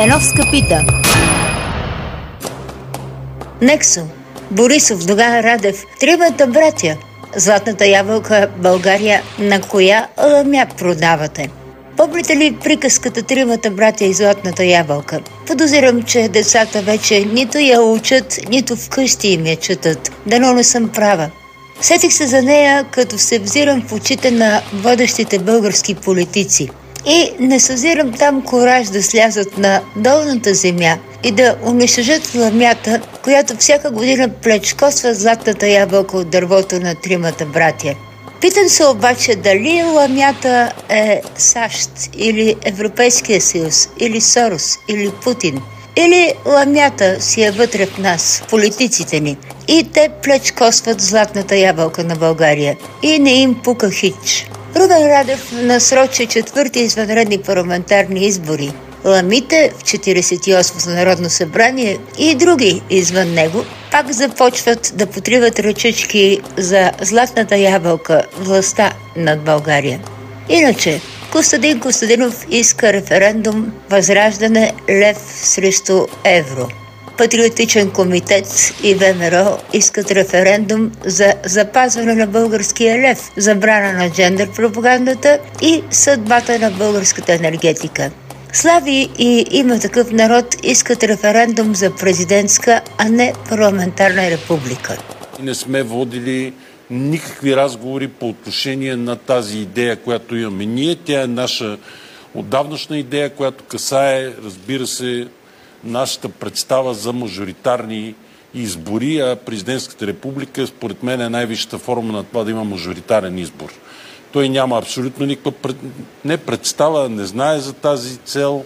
Беновска пита. Нексо, Борисов, Доган, Радев, тримата братя. Златната ябълка България на коя ламя продавате? Помните ли приказката Тримата братя и Златната ябълка? Подозирам, че децата вече нито я учат, нито вкъщи им я четат. Дано не съм права. Сетих се за нея, като се взирам в очите на водещите български политици. И не съзирам там кораж да слязат на долната земя и да унищожат ламята, която всяка година плечкосва златната ябълка от дървото на Тримата братя. Питам се обаче дали ламята е САЩ или Европейския съюз, или Сорос, или Путин. Или ламята си е вътре в нас, политиците ни. И те плечкосват златната ябълка на България. И не им пука хич. Румен Радев насрочи 4-ти извънредни парламентарни избори. Ламите в 48-то Народно събрание и други извън него пак започват да потриват ръчички за златната ябълка, властта над България. Иначе, Костадин Костадинов иска референдум Възраждане лев срещу евро. Патриотичен комитет и ВМРО искат референдум за запазване на българския лев, забрана на джендър пропагандата и съдбата на българската енергетика. Слави и Има такъв народ искат референдум за президентска, а не парламентарна република. Не сме водили никакви разговори по отношение на тази идея, която имаме ние. Тя е наша отдавнашна идея, която касае, разбира се, нашата представа за мажоритарни избори, а президентската република според мен е най-висшата форма на това да има мажоритарен избор. Той няма абсолютно никаква представа, не знае за тази цел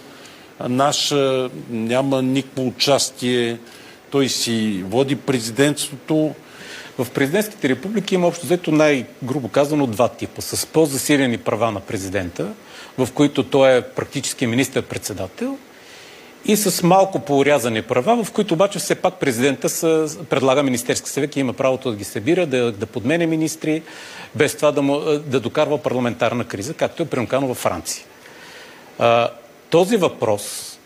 наша, няма никакво участие. Той си води президентството. В президентските републики има общо взето най-грубо казано два типа. С по-засилени права на президента, в които той е практически министър-председател, и с малко поорязани права, в които обаче все пак президента предлага Министерски съвет и има правото да ги събира, да подмене министри, без това да докарва парламентарна криза, както е примерно във Франция. Този въпрос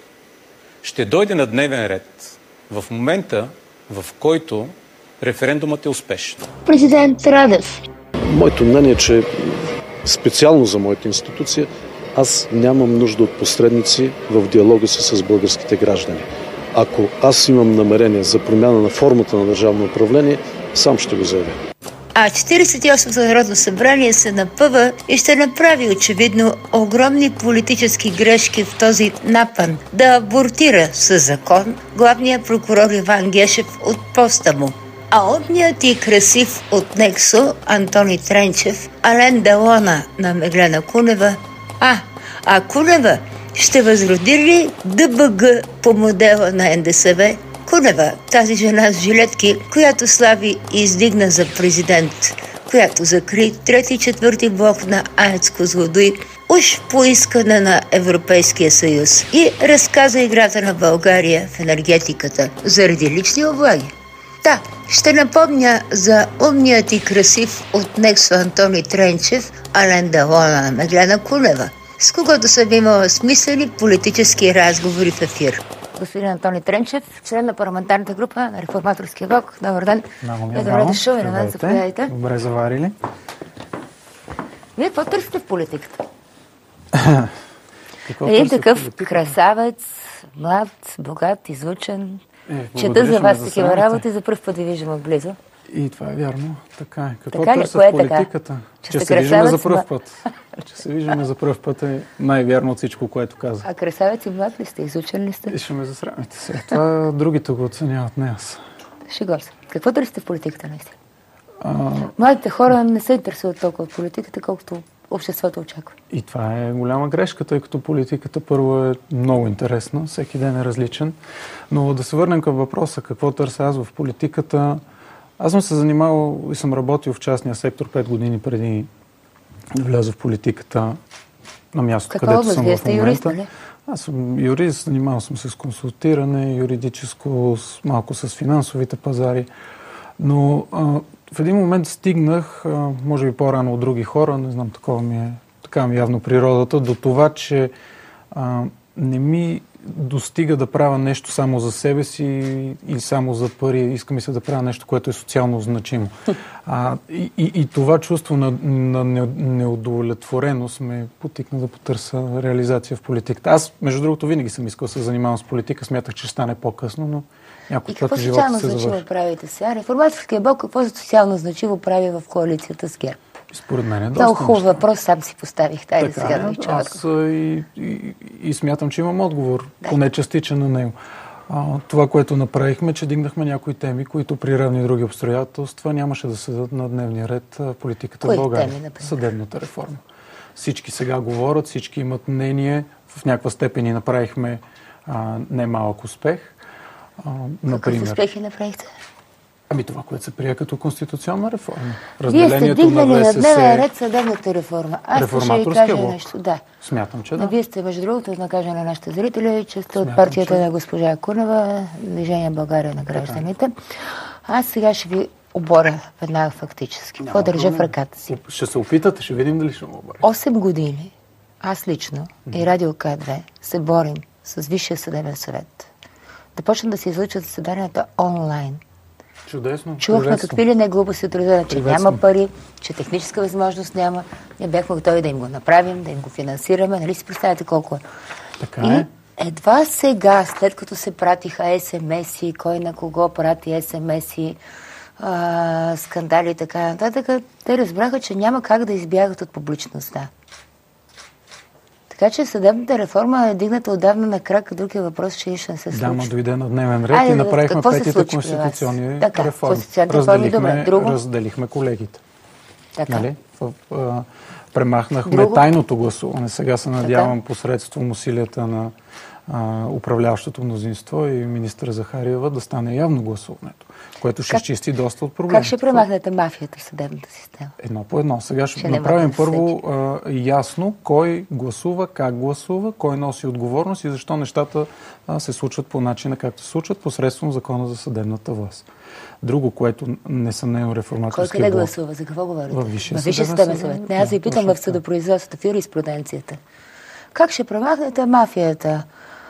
ще дойде на дневен ред в момента, в който референдумът е успешен. Президент Радев. Моето мнение е, че специално за моята институция аз нямам нужда от посредници в диалога си с българските граждани. Ако аз имам намерение за промяна на формата на държавно управление, сам ще го заявя. А 48-то Народно събрание се напъва и ще направи очевидно огромни политически грешки в този напън да абортира със закон главния прокурор Иван Гешев от поста му. А умният и красив от Нексо Антони Тренчев, Ален Делона на Меглена Кунева. А Кунева ще възроди ли ДБГ по модела на НДСВ? Кунева, тази жена с жилетки, която Слави издигна за президент, която закри 3-ти и 4-ти блок на АЕЦ Козлодуй, уж по искане на Европейския съюз, и разказа играта на България в енергетиката заради лични облаги. Да, ще напомня за умният и красив от Нексо Антони Тренчев, Ален Делона на Меглена Кунева, с когото съм имала смислени политически разговори в ефир. Господин Антони Тренчев, член на парламентарната група на Реформаторския блок. Добър ден. Добре дошъл и на нас, заповядайте. Добре заварили. Вие какво търсите в политиката? Един такъв красавец, млад, богат, изучен. Чета за вас такива работи, за пръв път ви виждам отблизо. И това е вярно. Така е. Какво така търся в политиката? Че се виждаме за пръв път. Че се виждаме за пръв път е най-вярно от всичко, което каза. А красавец и млад ли сте? Изучен ли сте? Ще ме засрамите се. Това другите го оценяват, не аз. Шегор се. Какво търсите в политиката наистина? Младите хора не се интересуват толкова от политиката, колкото обществото очаква. И това е голяма грешка, тъй като политиката първо е много интересна, всеки ден е различен. Но да се върнем към въпроса, какво търся аз в политиката. Аз съм се занимавал и съм работил в частния сектор 5 години преди да вляза в политиката на мястото, където съм в момента. Юрист, нали? Аз съм юрист, занимавал съм се с консултиране, юридическо, малко с финансовите пазари. Но в един момент стигнах, може би по-рано от други хора, не знам, така ми явно природата, до това, че не ми достига да правя нещо само за себе си и само за пари. Иска ми се да правя нещо, което е социално значимо. И това чувство на неудовлетвореност ме потикна да потърся реализация в политиката. Аз, между другото, винаги съм искал да се занимавам с политика. Смятах, че ще стане по-късно, но някой път живота се завърши. И какво социално значимо правите сега? Реформаторския блок какво социално значимо прави в коалицията с ГЕРБ? Според мен е доста. Много хубав въпрос, сам си поставих. Тай сега да аз и смятам, че имам отговор, поне частичен на него. Това, което направихме, че дигнахме някои теми, които при равни други обстоятелства нямаше да седат на дневния ред в политиката в България. Кои теми, съдебната реформа. Всички сега говорят, всички имат мнение. В някаква степен и направихме немалък успех. Какви успехи направихте? Това, което се прие като конституционна реформа. Вие сте дигнали на дневен ред съдебната реформа. Аз ще ви кажа нещо. Да. Смятам, че да. Вие сте, между другото, да кажа на нашите зрители, че сте от партията на госпожа Кунева, Движение България на гражданите. Аз сега ще ви оборя веднага фактически. Какво държа в ръката си? Ще се опитате, ще видим дали ще му оборя. 8 години аз лично и Радио К2 се борим с Висшия съдебен съвет да почнат да се излъчат заседанията онлайн. Чудесно. Чувахме какви ли не глупости от рода, че няма пари, че техническа възможност няма. Ние бяхме готови да им го направим, да им го финансираме. Нали си представяте колко е? Така е. Едва сега, след като се пратиха СМС-и, кой на кого прати СМС-и, скандали и така нататък, те разбраха, че няма как да избягат от публичността. Така че съдебната реформа е дигната отдавна на крак, друг е въпрос, че ще не се случи. Да, но дойде на дневен ред и направихме петите конституционни реформи. Разделихме колегите. Нали? Премахнахме тайното гласуване. Сега се надявам посредством усилията на управляващото мнозинство и министър Захариева да стане явно гласуването, което ще изчисти доста от проблемите. Как ще премахнете мафията в съдебната система? Едно по едно. Сега ще направим първо ясно кой гласува, как гласува, кой носи отговорност и защо нещата се случват по начина, както се случват, посредством Закона за съдебната власт. Друго, което несъмнено реформаторския блок... Кой къде гласува? За какво говорите? Във Висшия съдебен съвет. Не, аз ви питам в съдопроизводството, в юриспруденцията. Как ще премахнете мафията?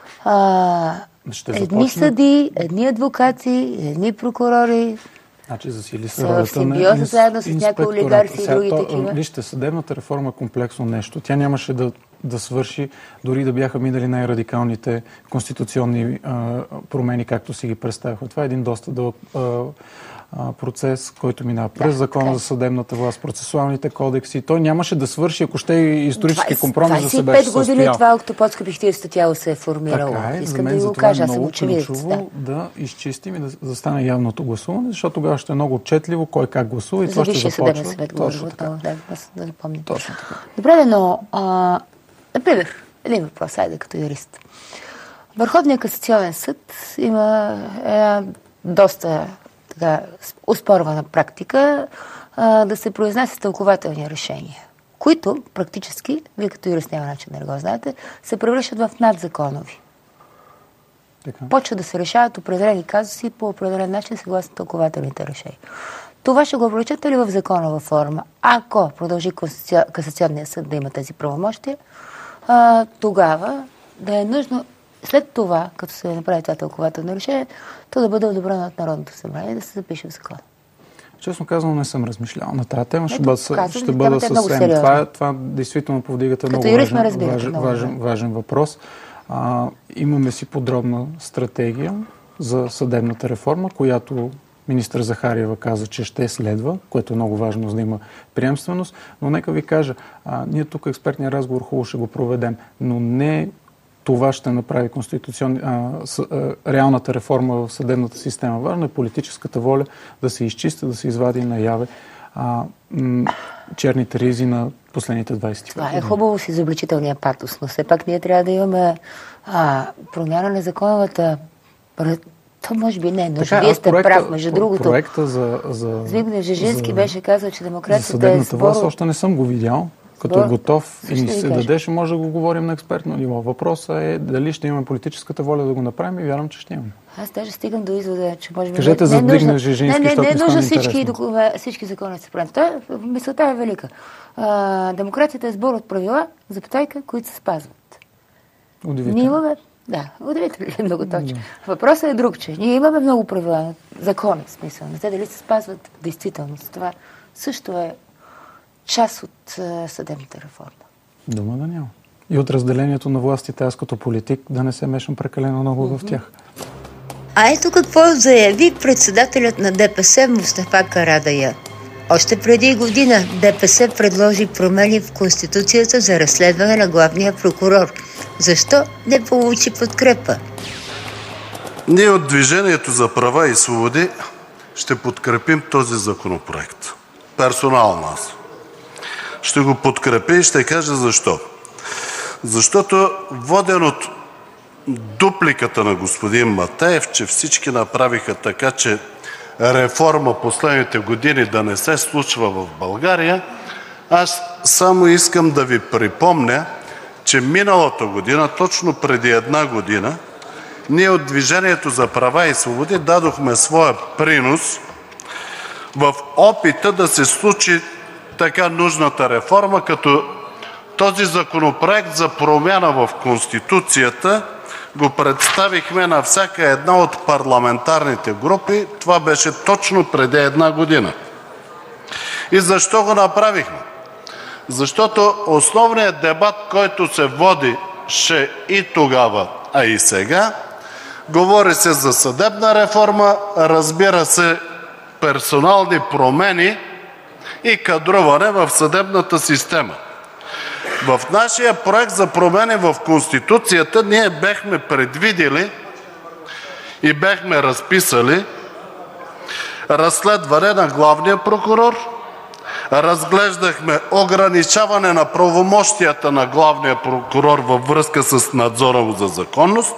Едни съди, едни адвокати, едни прокурори. Значи засили се ролята на симбиоза заедно с някои олигарси и други такива. Вижте, съдебната реформа е комплексно нещо. Тя нямаше да свърши, дори да бяха минали най-радикалните конституционни промени, както си ги представяха. Това е един доста дълъг процес, който минава през Закона за съдебната власт, процесуалните кодекси. Той нямаше да свърши, ако ще и исторически компромис да се беше състоял. 25 години това октоподскопихтивство тяло се е формирало. Искам да ви го кажа, аз съм очевидец. Да изчистим и да стане явното гласуване, защото тогава ще е много отчетливо кой как гласува и това ще започва. Точно така. Да запомня. Точно така. Добре, но например, един въпрос, айде като юрист. Върховният касационен съд има доста оспорвана практика да се произнася тълкувателни решения, които практически, вие като юрист няма начин да го знаете, се превръщат в надзаконови. Почва да се решават определени казуси по определен начин съгласно тълкувателните решения. Това ще го облечете ли в законова форма? Ако продължи касационния съд да има тези правомощия, тогава да е нужно след това, като се направи това тълкувателно решение, то да бъде одобрено от Народното събрание и да се запише в закон. Честно казано, не съм размишлял на тази тема. Ще бъда съвсем. Това действително повдигате много важен въпрос. Имаме си подробна стратегия за съдебната реформа, която министър Захариева каза, че ще следва, което е много важно, за да има приемственост. Но нека ви кажа, ние тук експертния разговор хубаво ще го проведем, но не това ще направи реалната реформа в съдебната система. Важна е политическата воля да се изчисти, да се извади наяве черните ризи на последните 25 години. Това е хубаво с изобличителния патос, но все пак ние трябва да имаме промяна на законовата... То може би не е нужно. Вие сте прав, между другото. Проекта за Звигнев Жежински беше казал, че демокрацията за съдебната власт още не съм го видял. Като е готов и се даде, ще може да го говорим на експертно ниво. Въпросът е дали ще имаме политическата воля да го направим и вярвам, че ще имаме. Аз даже стигам до извода, че може би... Кажете за Звигнев Жежински, защото не е нужно всички закони да се правят. Мисълта е велика. Демокрацията е сбор от правила, запитайка, които се спазват. Удивително. Ние имаме Да, удивително е много точно. Въпросът е друг, че ние имаме много правила, закони в смисъл. Не те дали се спазват в действителност. Това също е част от съдебната реформа. Дума да няма. И от разделението на властите, аз като политик да не се мешам прекалено много в тях. А ето какво заяви председателят на ДПС Мустафа Карадайъ. Още преди година ДПС предложи промени в Конституцията за разследване на главния прокурор. Защо не получи подкрепа? Ние от Движението за права и свободи ще подкрепим този законопроект. Персонално аз. Ще го подкрепя и ще кажа защо. Защото воден от дупликата на господин Матеев, че всички направиха така, че реформа последните години да не се случва в България, аз само искам да ви припомня, че миналата година, точно преди една година, ние от Движението за права и свободи дадохме своя принос в опита да се случи така нужната реформа, като този законопроект за промяна в Конституцията го представихме на всяка една от парламентарните групи. Това беше точно преди една година. И защо го направихме? Защото основният дебат, който се водише и тогава, а и сега, говори се за съдебна реформа, разбира се, персонални промени и кадруване в съдебната система. В нашия проект за промени в Конституцията ние бяхме предвидили и бяхме разписали разследване на главния прокурор, разглеждахме ограничаване на правомощията на главния прокурор във връзка с надзора му за законност,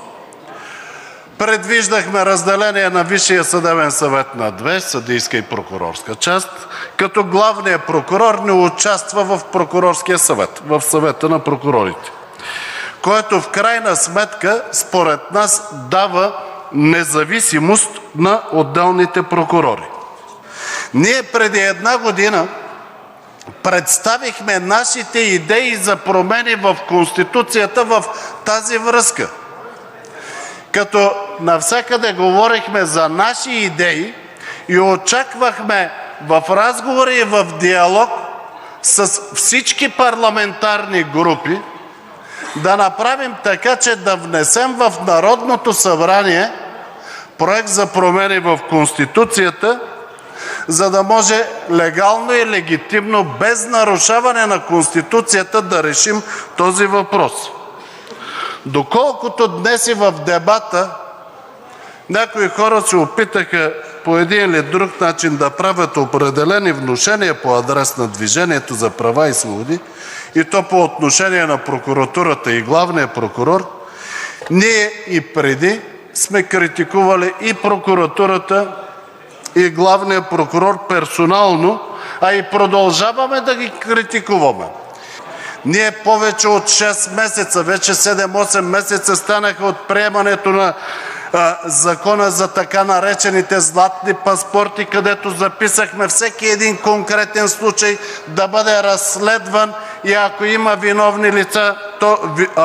предвиждахме разделение на Висшия съдебен съвет на две – съдийска и прокурорска част, като главният прокурор не участва в прокурорския съвет, в съвета на прокурорите, което в крайна сметка според нас дава независимост на отделните прокурори. Ние преди една година представихме нашите идеи за промени в Конституцията в тази връзка, като навсякъде говорихме за наши идеи и очаквахме в разговори и в диалог с всички парламентарни групи да направим така, че да внесем в Народното събрание проект за промени в Конституцията, за да може легално и легитимно, без нарушаване на Конституцията, да решим този въпрос. Доколкото днес и в дебата някои хора се опитаха по един или друг начин да правят определени внушения по адрес на Движението за права и свободи, и то по отношение на прокуратурата и главния прокурор, ние и преди сме критикували и прокуратурата, и главния прокурор персонално, а и продължаваме да ги критикуваме. Ние повече от 6 месеца, вече 7-8 месеца станаха от приемането на закона за така наречените златни паспорти, където записахме всеки един конкретен случай да бъде разследван и ако има виновни лица, то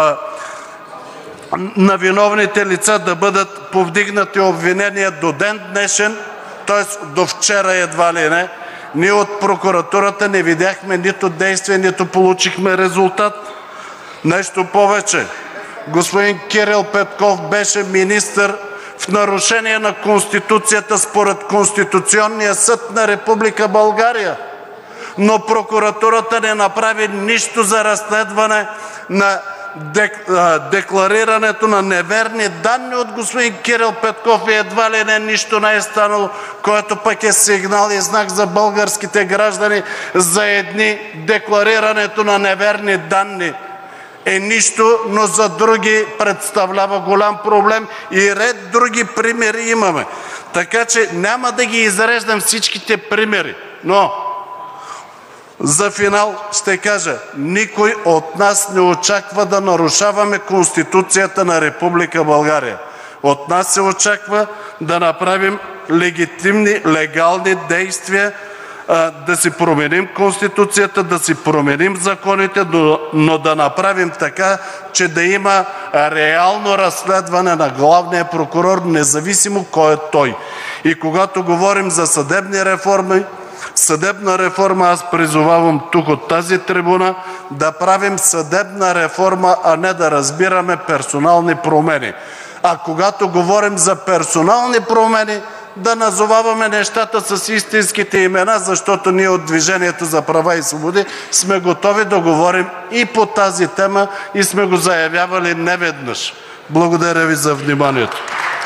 на виновните лица да бъдат повдигнати обвинения до ден днешен, т.е. до вчера едва ли не. Ние от прокуратурата не видяхме нито действие, нито получихме резултат. Нещо повече, господин Кирил Петков беше министър в нарушение на Конституцията според Конституционния съд на Република България, но прокуратурата не направи нищо за разследване на декларирането на неверни данни от господин Кирил Петков и едва ли не нищо не е станало, което пък е сигнал и знак за българските граждани. За едни декларирането на неверни данни е нищо, но за други представлява голям проблем и ред други примери имаме. Така че няма да ги изреждам всичките примери, но за финал ще кажа, никой от нас не очаква да нарушаваме Конституцията на Република България. От нас се очаква да направим легитимни, легални действия, да си променим Конституцията, да си променим законите, но да направим така, че да има реално разследване на главния прокурор, независимо кой е той. И когато говорим за съдебна реформа, аз призовавам тук от тази трибуна да правим съдебна реформа, а не да разбираме персонални промени. А когато говорим за персонални промени, да назоваваме нещата с истинските имена, защото ние от Движението за права и свободи сме готови да говорим и по тази тема и сме го заявявали неведнъж. Благодаря ви за вниманието.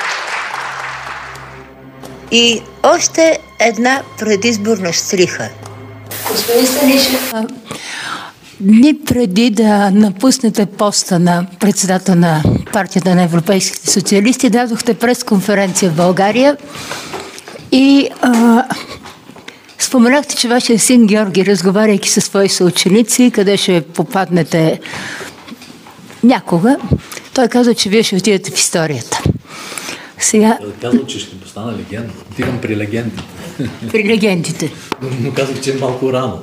И още една предизборна щриха. Господин Станишев, дни преди да напуснете поста на председател на партията на европейските социалисти, дадохте пресконференция в България и споменахте, че вашия син Георги, разговаряйки със свои съученици, къде ще попаднете някога, той каза, че вие ще отидете в историята. Сега... Казвам, че ще постана легенда. Отивам при легендите. При легендите. Но казах, че е малко рано.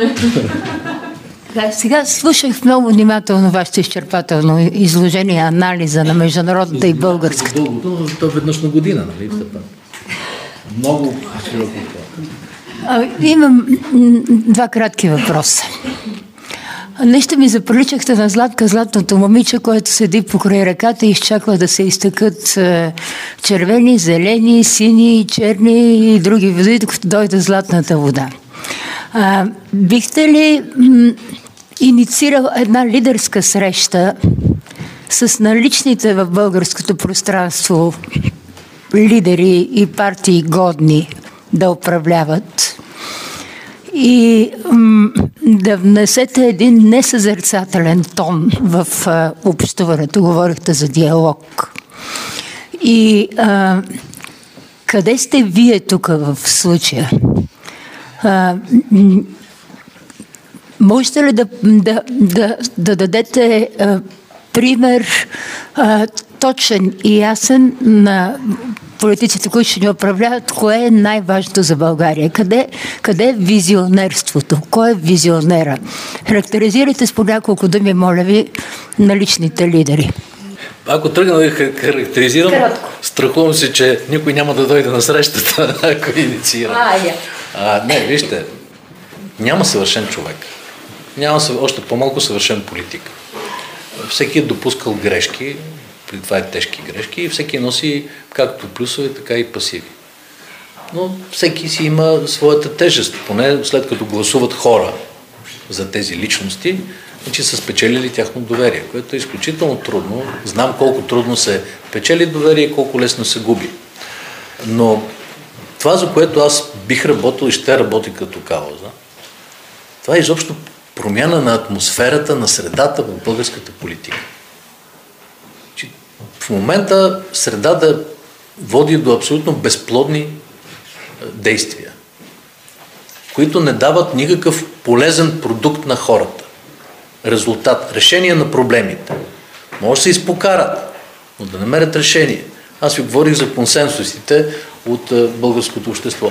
Сега слушах много внимателно вашето изчерпателно изложение, анализа на международната и българската. Дългото, но то веднъж на година, нали? Много широко. Имам два кратки въпроса. Нещо ми заприличахте на Златка, златното момиче, което седи покрай реката и изчаква да се изтъкат червени, зелени, сини, черни и други води, докато дойде златната вода. Бихте ли инициирал една лидерска среща с наличните в българското пространство лидери и партии годни да управляват и да внесете един несъзерцателен тон в общуването? Говорихте за диалог. И къде сте вие тук в случая? Можете ли да дадете пример точен и ясен на политиците, които ще ни управляват, кое е най-важното за България? Къде е визионерството? Кой е визионера? Характеризирайте с по няколко думи, моля ви, наличните лидери. Ако тръгна да характеризирам, страхувам се, че никой няма да дойде на срещата, ако инициира. Не, вижте, няма съвършен човек. Няма още по-малко съвършен политик. Всеки е допускал грешки, при това е тежки грешки, и всеки носи както плюсове, така и пасиви. Но всеки си има своята тежест, поне след като гласуват хора за тези личности, че са спечелили тяхно доверие, което е изключително трудно. Знам колко трудно се печели доверие и колко лесно се губи. Но това, за което аз бих работил и ще работя като кауза, това е изобщо промяна на атмосферата, на средата в българската политика. В момента средата води до абсолютно безплодни действия, които не дават никакъв полезен продукт на хората. Резултат, решение на проблемите. Може да се изпокарат, но да намерят решение. Аз ви говорих за консенсусите от българското общество.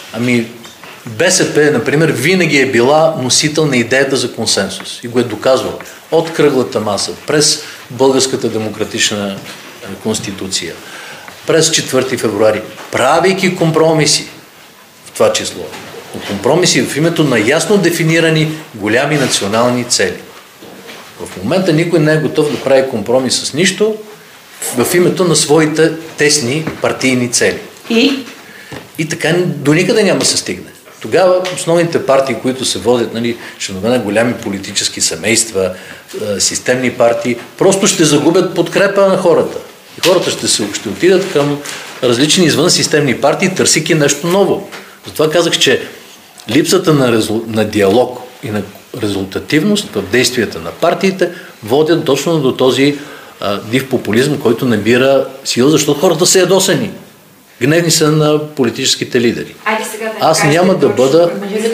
БСП, например, винаги е била носител на идеята за консенсус и го е доказвал от кръглата маса, през Българската демократична конституция, през 4 февруари, правейки компромиси в това число. Компромиси в името на ясно дефинирани голями национални цели. В момента никой не е готов да прави компромис с нищо в името на своите тесни партийни цели. И така до никъде няма да се стигне. Тогава основните партии, които се водят, членове на голями политически семейства, системни партии, просто ще загубят подкрепа на хората. И хората ще отидат към различни извънсистемни партии, търсики нещо ново. Затова казах, че липсата на диалог и на резултативност в действията на партиите водят точно до този див популизъм, който набира сила, защото хората са ядосани. Гневни са на политическите лидери. Аз няма да бъда...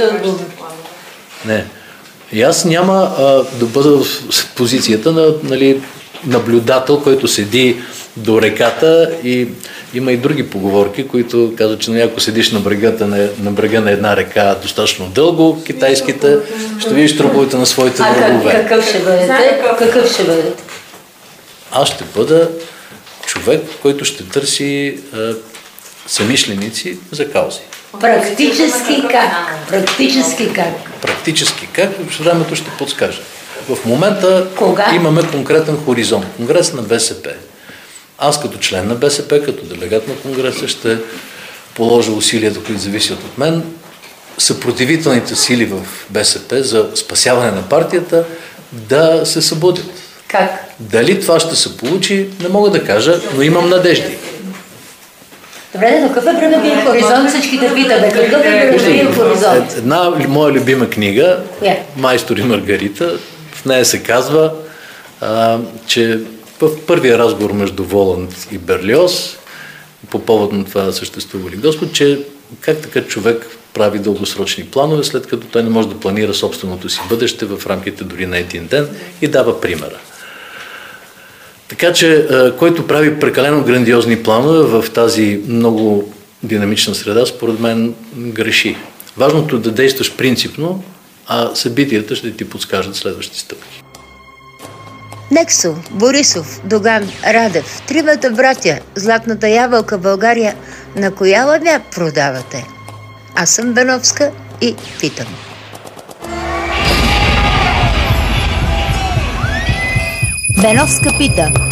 Не. И аз няма да бъда в позицията на наблюдател, който седи до реката и Има и други поговорки, които казват, че ако седиш на брега на една река достатъчно дълго, китайските, ще видиш трубовете на своите врагове. Какъв ще бъдете? Какъв ще бъдете? Аз ще бъда човек, който ще търси съмишленици за каузи. Практически как? Практически как? Практически как? Времето ще подскаже. В момента имаме конкретен хоризонт. Конгрес на БСП. Аз като член на БСП, като делегат на Конгреса, ще положа усилията, които зависят от мен. Съпротивителните сили в БСП за спасяване на партията да се събудят. Как? Дали това ще се получи, не мога да кажа, но имам надежди. Добре, но какъв е времевия хоризонт? Всички да питаме. Какъв е времевия хоризонт? Една моя любима книга, Майстор и Маргарита, в нея се казва, че в първия разговор между Воланд и Берлиоз, по повод на това съществува ли Господ, че как така човек прави дългосрочни планове, след като той не може да планира собственото си бъдеще в рамките дори на един ден и дава примера. Така че, който прави прекалено грандиозни планове в тази много динамична среда, според мен греши. Важното е да действаш принципно, а събитията ще ти подскажат следващи стъпки. Нексо, Борисов, Доган, Радев, тримата братя, златната ябълка България, на коя ламя продавате? Аз съм Беновска и питам. Беновска пита.